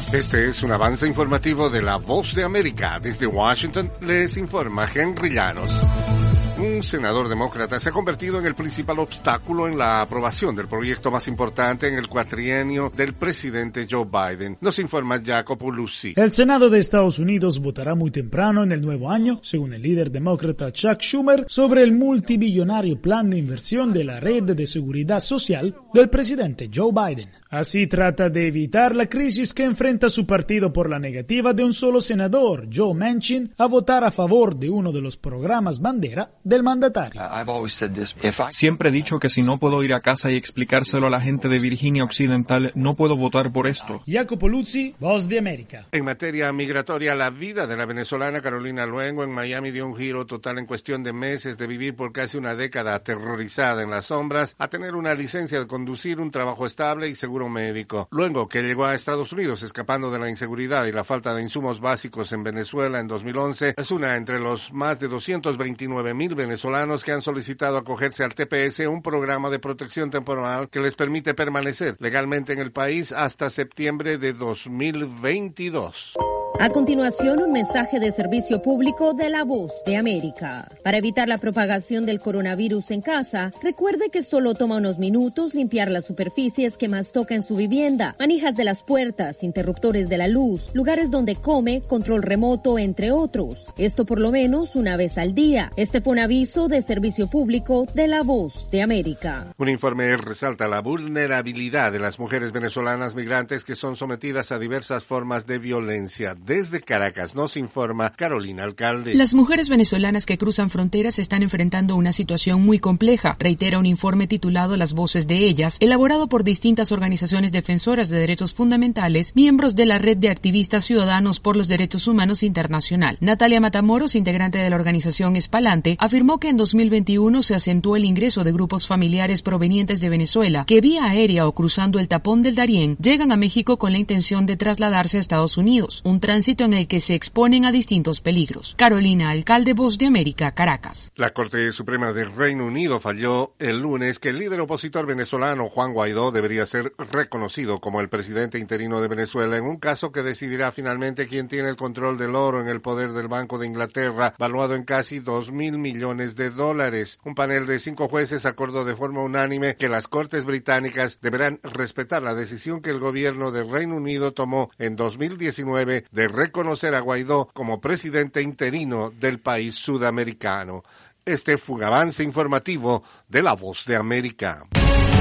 Este es un avance informativo de La Voz de América. Desde Washington les informa Henry Llanos. Un senador demócrata se ha convertido en el principal obstáculo en la aprobación del proyecto más importante en el cuatrienio del presidente Joe Biden. Nos informa Jacopo Luzzi. El Senado de Estados Unidos votará muy temprano en el nuevo año, según el líder demócrata Chuck Schumer, sobre el multibillonario plan de inversión de la red de seguridad social del presidente Joe Biden. Así trata de evitar la crisis que enfrenta su partido por la negativa de un solo senador, Joe Manchin, a votar a favor de uno de los programas bandera del mandatario. Siempre he dicho que si no puedo ir a casa y explicárselo a la gente de Virginia Occidental, no puedo votar por esto. Jacopo Luzzi, Voz de América. En materia migratoria, la vida de la venezolana Carolina Luengo en Miami dio un giro total en cuestión de meses de vivir por casi una década aterrorizada en las sombras a tener una licencia de conducir, un trabajo estable y seguro médico. Luengo, que llegó a Estados Unidos escapando de la inseguridad y la falta de insumos básicos en Venezuela en 2011, es una entre los más de 229,000 venezolanos que han solicitado acogerse al TPS, un programa de protección temporal que les permite permanecer legalmente en el país hasta septiembre de 2022. A continuación, un mensaje de servicio público de La Voz de América. Para evitar la propagación del coronavirus en casa, recuerde que solo toma unos minutos limpiar las superficies que más toca en su vivienda, manijas de las puertas, interruptores de la luz, lugares donde come, control remoto, entre otros. Esto por lo menos una vez al día. Este fue un aviso de servicio público de La Voz de América. Un informe resalta la vulnerabilidad de las mujeres venezolanas migrantes que son sometidas a diversas formas de violencia. Desde Caracas nos informa Carolina Alcalde. Las mujeres venezolanas que cruzan fronteras están enfrentando una situación muy compleja, reitera un informe titulado Las voces de ellas, elaborado por distintas organizaciones defensoras de derechos fundamentales, miembros de la Red de Activistas Ciudadanos por los Derechos Humanos Internacional. Natalia Matamoros, integrante de la organización Espalante, afirmó que en 2021 se acentuó el ingreso de grupos familiares provenientes de Venezuela que vía aérea o cruzando el tapón del Darién llegan a México con la intención de trasladarse a Estados Unidos, un tránsito en el que se exponen a distintos peligros. Carolina Alcalde, Voz de América, Caracas. La Corte Suprema del Reino Unido falló el lunes que el líder opositor venezolano Juan Guaidó debería ser reconocido como el presidente interino de Venezuela en un caso que decidirá finalmente quién tiene el control del oro en el poder del Banco de Inglaterra, valuado en casi $2,000 millones. Un panel de 5 jueces acordó de forma unánime que las Cortes británicas deberán respetar la decisión que el gobierno del Reino Unido tomó en 2019 de reconocer a Guaidó como presidente interino del país sudamericano. Este fue un avance informativo de La Voz de América.